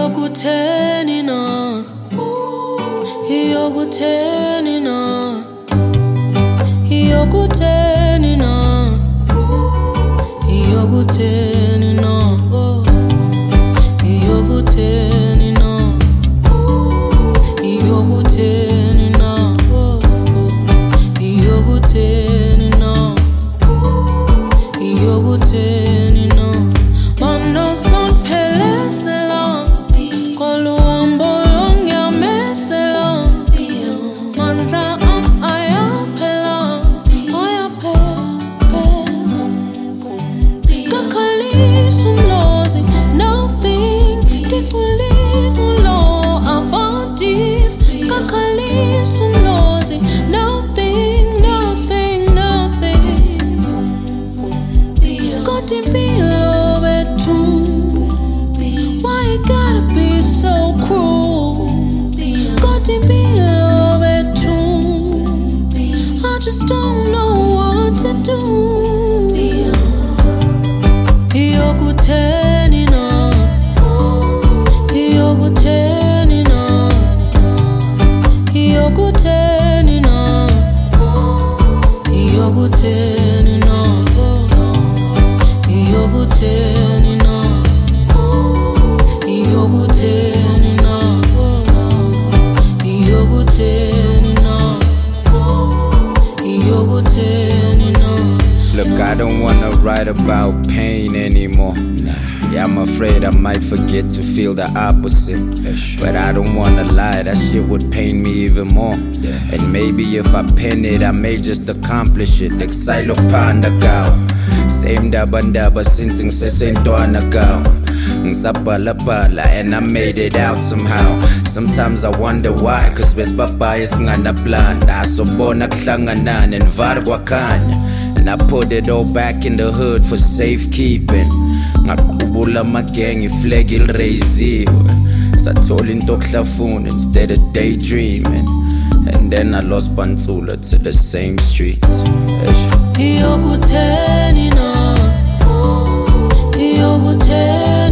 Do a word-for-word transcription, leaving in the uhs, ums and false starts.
Iyokutheni na, iyokutheni na, iyokutheni na, iyokutheni na, iyokutheni na, iyokutheni na, iyokutheni na, iyokutheni na. Mano son pelesela, koluambo longyamesela, manza am ayapela, ayapela. Kakalisum lozi, nothing, titulo avantiv. Kakalisum lozi, nothing, nothing, nothing. Koti below it too. Why you gotta be so cruel? Koti below it too. I just don't know what to do. Iyokutheni na, iyokutheni na, iyokutheni na, iyokutheni na, iyokutheni na, iyokutheni na, iyokutheni na, iyokutheni na. Look, I don't wanna write about pain anymore. See, I'm afraid I might forget to feel the opposite. But I don't wanna lie, that shit would pain me even more. And maybe if I pen it, I may just accomplish it. Exile panda gao. Same daba daba since ngisesentwana gao. Ngisabhalabhala and I made it out somehow. Sometimes I wonder why, cause besibabaya singanaplan. Asobona kuhlangana nenvar kwakhanya. And I put it all back in the hood for safekeeping. Ngaqubula magang iflag ilraisiwe. Sathola into okuhlafuna instead of daydreaming. And then I lost Bantula to the same streets. Iyokutheni na, iyokutheni